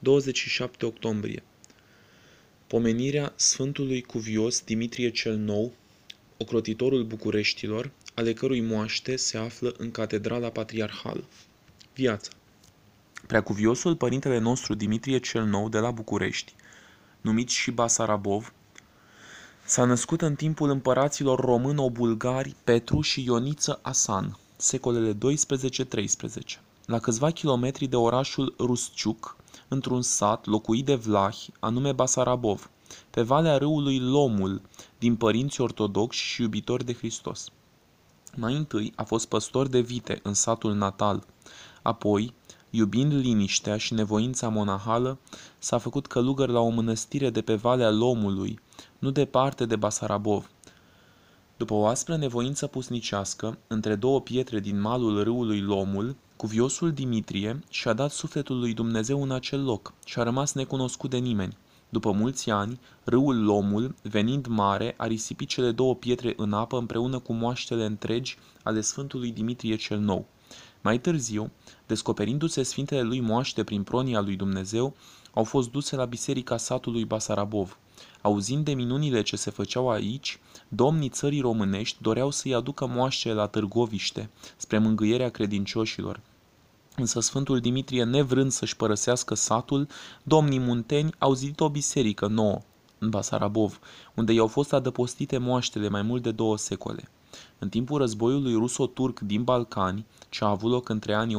27 octombrie. Pomenirea Sfântului Cuvios Dimitrie cel Nou, ocrotitorul Bucureștilor, ale cărui moaște se află în Catedrala Patriarhală. Viața. Preacuviosul părintele nostru Dimitrie cel Nou de la București, numit și Basarabov, s-a născut în timpul împăraților româno-bulgari Petru și Ioniță Asan, secolele 12-13, la câțiva kilometri de orașul Rusciuc, într-un sat locuit de vlahi, anume Basarabov, pe valea râului Lomul, din părinți ortodoxi și iubitori de Hristos. Mai întâi a fost păstor de vite în satul natal, apoi, iubind liniștea și nevoința monahală, s-a făcut călugăr la o mănăstire de pe Valea Lomului, nu departe de Basarabov. După o aspră nevoință pusnicească, între două pietre din malul râului Lomul, cuviosul Dimitrie și-a dat sufletul lui Dumnezeu în acel loc și a rămas necunoscut de nimeni. După mulți ani, râul Lomul, venind mare, a risipit cele două pietre în apă împreună cu moaștele întregi ale Sfântului Dimitrie cel Nou. Mai târziu, descoperindu-se sfintele lui moaște prin pronia lui Dumnezeu, au fost duse la biserica satului Basarabov. Auzind de minunile ce se făceau aici, domnii țării românești doreau să-i aducă moaștele la Târgoviște, spre mângâierea credincioșilor. Însă Sfântul Dimitrie, nevrând să-și părăsească satul, domnii munteni au zidit o biserică nouă în Basarabov, unde i-au fost adăpostite moaștele mai mult de 2 secole. În timpul războiului ruso-turc din Balcani, ce a avut loc între anii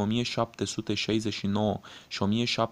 1769 și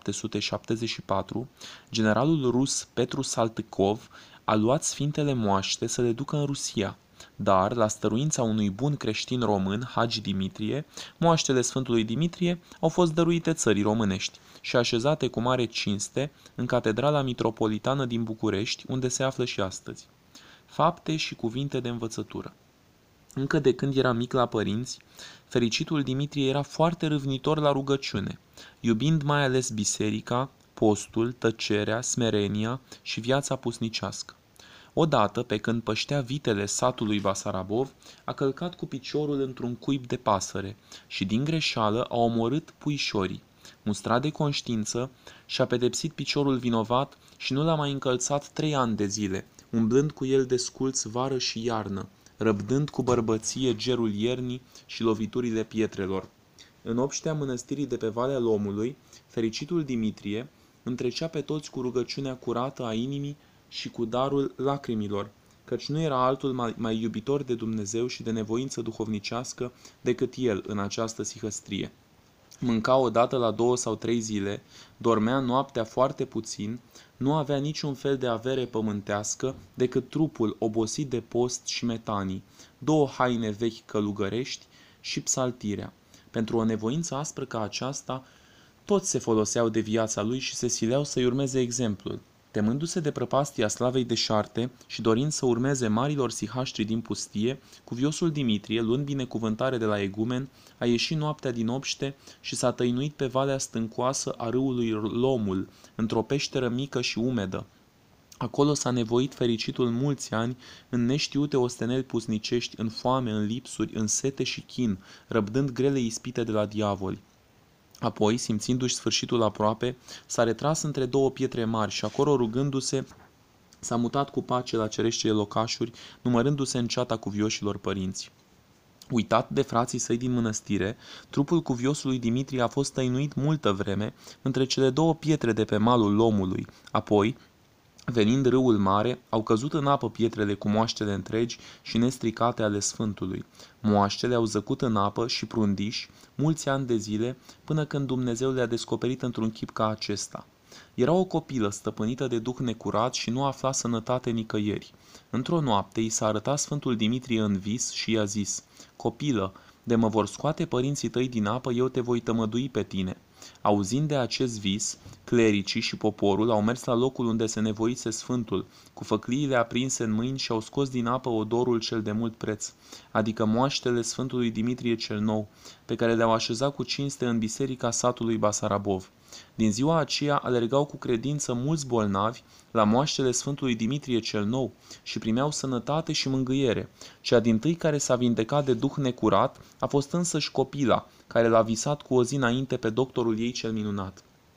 1774, generalul rus Petru Saltykov a luat sfintele moaște să le ducă în Rusia, dar, la stăruința unui bun creștin român, Hagi Dimitrie, moaștele Sfântului Dimitrie au fost dăruite țării românești și așezate cu mare cinste în Catedrala Mitropolitană din București, unde se află și astăzi. Fapte și cuvinte de învățătură. Încă de când era mic la părinți, fericitul Dimitrie era foarte râvnitor la rugăciune, iubind mai ales biserica, postul, tăcerea, smerenia și viața pusnicească. Odată, pe când păștea vitele satului Basarabov, a călcat cu piciorul într-un cuib de pasăre și din greșeală a omorât puișorii. Mustrat de conștiință, și-a pedepsit piciorul vinovat și nu l-a mai încălțat 3 ani de zile, umblând cu el desculț vară și iarnă, răbdând cu bărbăție gerul iernii și loviturile pietrelor. În obștea mănăstirii de pe Valea Lomului, fericitul Dimitrie întrecea pe toți cu rugăciunea curată a inimii și cu darul lacrimilor, căci nu era altul mai iubitor de Dumnezeu și de nevoință duhovnicească decât el în această sihăstrie. Mânca odată la 2 sau 3 zile, dormea noaptea foarte puțin, nu avea niciun fel de avere pământească decât trupul obosit de post și metanii, 2 haine vechi călugărești și psaltirea. Pentru o nevoință aspră ca aceasta, toți se foloseau de viața lui și se sileau să-i urmeze exemplul. Temându-se de prăpastia slavei deșarte și dorind să urmeze marilor sihaștri din pustie, cuviosul Dimitrie, luând binecuvântare de la egumen, a ieșit noaptea din obște și s-a tăinuit pe valea stâncoasă a râului Lomul, într-o peșteră mică și umedă. Acolo s-a nevoit fericitul mulți ani, în neștiute osteneli pusnicești, în foame, în lipsuri, în sete și chin, răbdând grele ispite de la diavoli. Apoi, simțindu-și sfârșitul aproape, s-a retras între 2 pietre mari și acolo, rugându-se, s-a mutat cu pace la cereștile locașuri, numărându-se în ceata cuvioșilor părinți. Uitat de frații săi din mănăstire, trupul cuviosului Dimitrie a fost tăinuit multă vreme între cele 2 pietre de pe malul Lomului. Apoi, venind râul mare, au căzut în apă pietrele cu moaștele întregi și nestricate ale Sfântului. Moaștele au zăcut în apă și prundiși mulți ani de zile, până când Dumnezeu le-a descoperit într-un chip ca acesta. Era o copilă stăpânită de duh necurat și nu afla sănătate nicăieri. Într-o noapte i s-a arătat Sfântul Dimitrie în vis și i-a zis: „Copilă, de mă vor scoate părinții tăi din apă, eu te voi tămădui pe tine." Auzind de acest vis, clericii și poporul au mers la locul unde se nevoise Sfântul, cu făcliile aprinse în mâini și au scos din apă odorul cel de mult preț, adică moaștele Sfântului Dimitrie cel Nou, pe care le-au așezat cu cinste în biserica satului Basarabov. Din ziua aceea alergau cu credință mulți bolnavi la moaștele Sfântului Dimitrie cel Nou și primeau sănătate și mângâiere. Cea dintâi care s-a vindecat de duh necurat a fost însăși copila, care l-a visat cu o zi înainte pe doctorul ei cel minunat.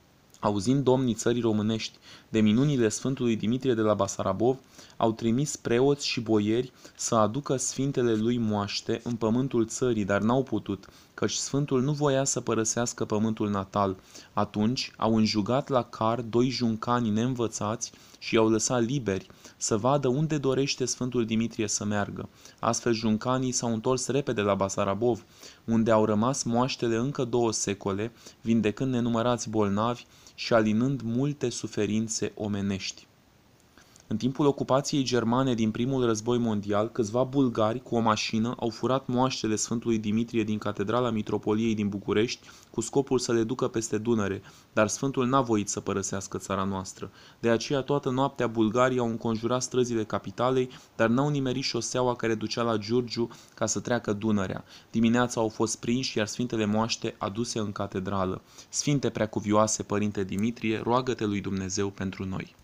Auzind domnii țării românești de minunile Sfântului Dimitrie de la Basarabov, au trimis preoți și boieri să aducă sfintele lui moaște în pământul țării, dar n-au putut, căci Sfântul nu voia să părăsească pământul natal. Atunci au înjugat la car 2 juncani neînvățați și i-au lăsat liberi să vadă unde dorește Sfântul Dimitrie să meargă. Astfel juncanii s-au întors repede la Basarabov, unde au rămas moaștele încă 2 secole, vindecând nenumărați bolnavi și alinând multe suferințe omenești. În timpul ocupației germane din primul război mondial, câțiva bulgari cu o mașină au furat moaștele Sfântului Dimitrie din Catedrala Mitropoliei din București cu scopul să le ducă peste Dunăre, dar Sfântul n-a voit să părăsească țara noastră. De aceea toată noaptea bulgarii au înconjurat străzile capitalei, dar n-au nimerit șoseaua care ducea la Giurgiu ca să treacă Dunărea. Dimineața au fost prinși, iar Sfintele moaște aduse în catedrală. Sfinte preacuvioase, Părinte Dimitrie, roagă-te lui Dumnezeu pentru noi.